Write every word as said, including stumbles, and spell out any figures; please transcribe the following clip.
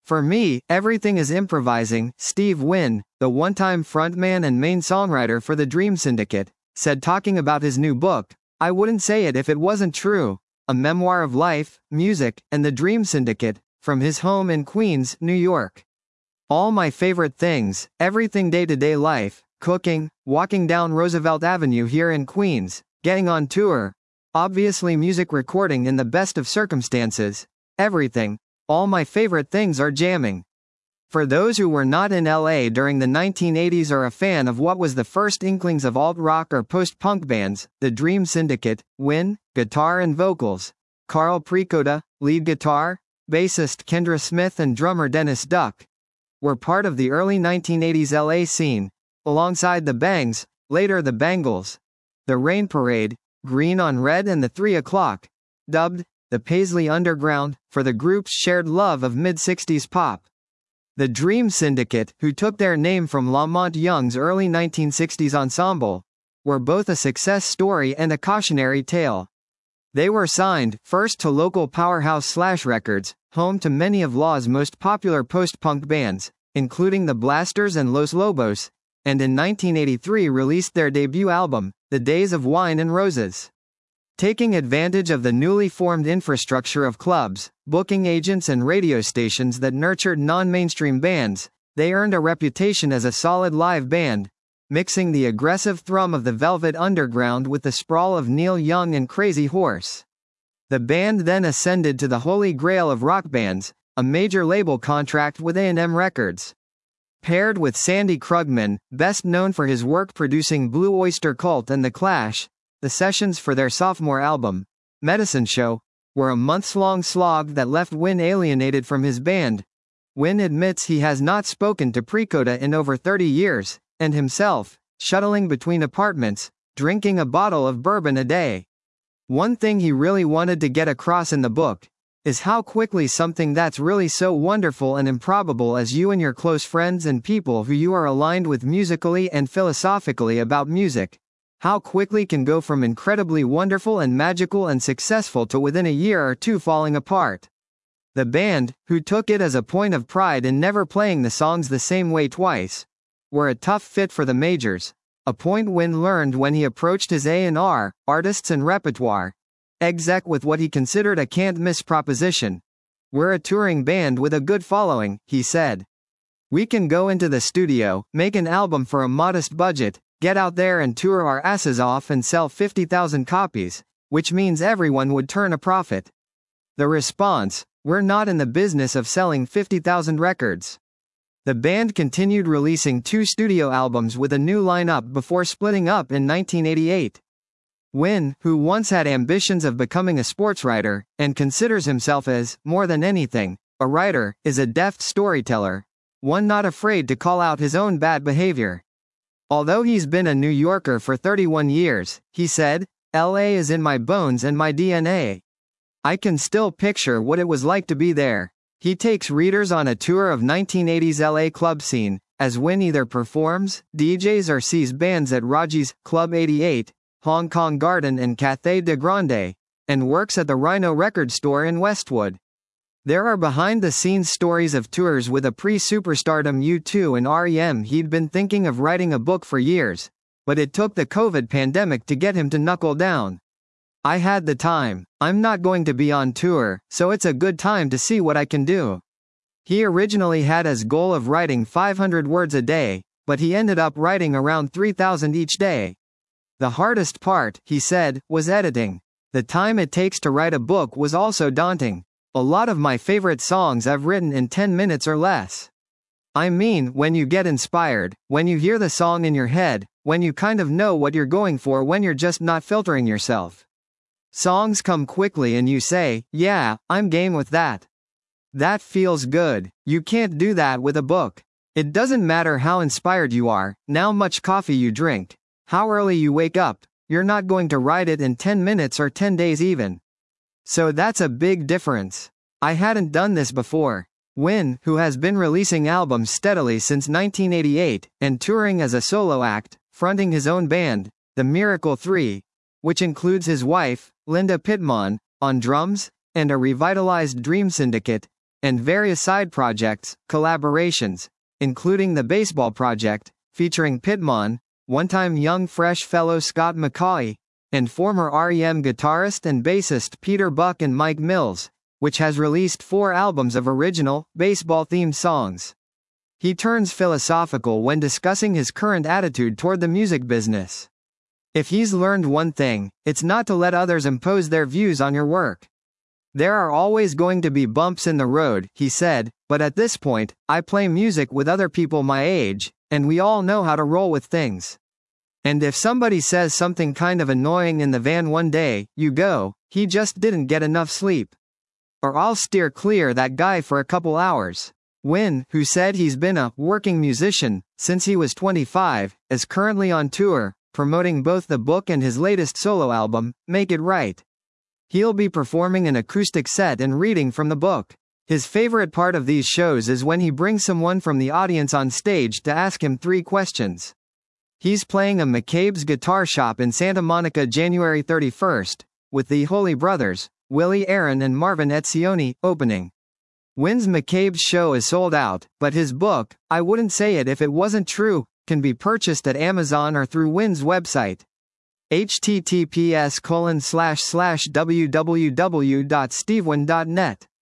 For me, everything is improvising, Steve Wynn, the one-time frontman and main songwriter for the Dream Syndicate, said talking about his new book, "I wouldn't say it if it wasn't true. A memoir of life, music, and the Dream Syndicate, from his home in Queens, New York. All my favorite things, everything day-to-day life, cooking, walking down Roosevelt Avenue here in Queens, getting on tour, obviously music recording in the best of circumstances, everything. All my favorite things are jamming." For those who were not in L A during the nineteen eighties or a fan of what was the first inklings of alt-rock or post-punk bands, the Dream Syndicate, Wynn, guitar and vocals, Carl Precoda, lead guitar, bassist Kendra Smith and drummer Dennis Duck, were part of the early nineteen eighties L A scene, alongside the Bangs, later the Bangles, the Rain Parade, Green on Red and the Three O'Clock, dubbed the Paisley Underground, for the group's shared love of mid-sixties pop. The Dream Syndicate, who took their name from Lamont Young's early nineteen sixties ensemble, were both a success story and a cautionary tale. They were signed, first to local powerhouse Slash Records, home to many of Law's most popular post-punk bands, including the Blasters and Los Lobos, and in nineteen eighty-three released their debut album, The Days of Wine and Roses. Taking advantage of the newly formed infrastructure of clubs, booking agents and radio stations that nurtured non-mainstream bands, they earned a reputation as a solid live band, mixing the aggressive thrum of the Velvet Underground with the sprawl of Neil Young and Crazy Horse. The band then ascended to the holy grail of rock bands, a major label contract with A and M Records. Paired with Sandy Krugman, best known for his work producing Blue Oyster Cult and The Clash, the sessions for their sophomore album, Medicine Show, were a months-long slog that left Wynn alienated from his band. Wynn admits he has not spoken to Precoda in over thirty years, and himself, shuttling between apartments, drinking a bottle of bourbon a day. One thing he really wanted to get across in the book is how quickly something that's really so wonderful and improbable as you and your close friends and people who you are aligned with musically and philosophically about music, how quickly can go from incredibly wonderful and magical and successful to within a year or two falling apart. The band, who took it as a point of pride in never playing the songs the same way twice, were a tough fit for the majors, a point Wynn learned when he approached his A and R, artists and repertoire, exec with what he considered a can't-miss proposition. "We're a touring band with a good following," he said. "We can go into the studio, make an album for a modest budget, get out there and tour our asses off and sell fifty thousand copies, which means everyone would turn a profit." The response: "We're not in the business of selling fifty thousand records." The band continued releasing two studio albums with a new lineup before splitting up in nineteen eighty-eight. Wynn, who once had ambitions of becoming a sportswriter, and considers himself as, more than anything, a writer, is a deft storyteller, one not afraid to call out his own bad behavior. Although he's been a New Yorker for thirty-one years, he said, "L A is in my bones and my D N A. I can still picture what it was like to be there." He takes readers on a tour of nineteen eighties L A club scene, as Wynn either performs, D Js or sees bands at Raji's, Club eighty-eight, Hong Kong Garden and Cathay de Grande, and works at the Rhino record store in Westwood. There are behind-the-scenes stories of tours with a pre-superstardom U two and R E M. He'd been thinking of writing a book for years, but it took the COVID pandemic to get him to knuckle down. "I had the time. I'm not going to be on tour, so it's a good time to see what I can do." He originally had as goal of writing five hundred words a day, but he ended up writing around three thousand each day. "The hardest part," he said, "was editing. The time it takes to write a book was also daunting. A lot of my favorite songs I've written in ten minutes or less. I mean, when you get inspired, when you hear the song in your head, when you kind of know what you're going for, when you're just not filtering yourself. Songs come quickly and you say, yeah, I'm game with that. That feels good. You can't do that with a book. It doesn't matter how inspired you are, how much coffee you drink, how early you wake up, you're not going to write it in ten minutes or ten days even. So that's a big difference. I hadn't done this before." Wynn, who has been releasing albums steadily since nineteen eighty-eight, and touring as a solo act, fronting his own band, The Miracle three, which includes his wife, Linda Pittman, on drums, and a revitalized Dream Syndicate, and various side projects, collaborations, including the Baseball Project, featuring Pitman, one-time young fresh fellow Scott McCaughey, and former R E M guitarist and bassist Peter Buck and Mike Mills, which has released four albums of original, baseball-themed songs. He turns philosophical when discussing his current attitude toward the music business. If he's learned one thing, it's not to let others impose their views on your work. There are always going to be bumps in the road, he said, but at this point, I play music with other people my age, and we all know how to roll with things. And if somebody says something kind of annoying in the van one day, you go, he just didn't get enough sleep. Or I'll steer clear that guy for a couple hours. Wynn, who said he's been a working musician since he was twenty-five, is currently on tour, promoting both the book and his latest solo album, Make It Right. He'll be performing an acoustic set and reading from the book. His favorite part of these shows is when he brings someone from the audience on stage to ask him three questions. He's playing a McCabe's Guitar Shop in Santa Monica January thirty-first, with the Holy Brothers, Willie Aaron and Marvin Etzioni, opening. Wynn's McCabe's show is sold out, but his book, I Wouldn't Say It If It Wasn't True, can be purchased at Amazon or through Wynn's website. https colon slash slash www dot steve wynn dot net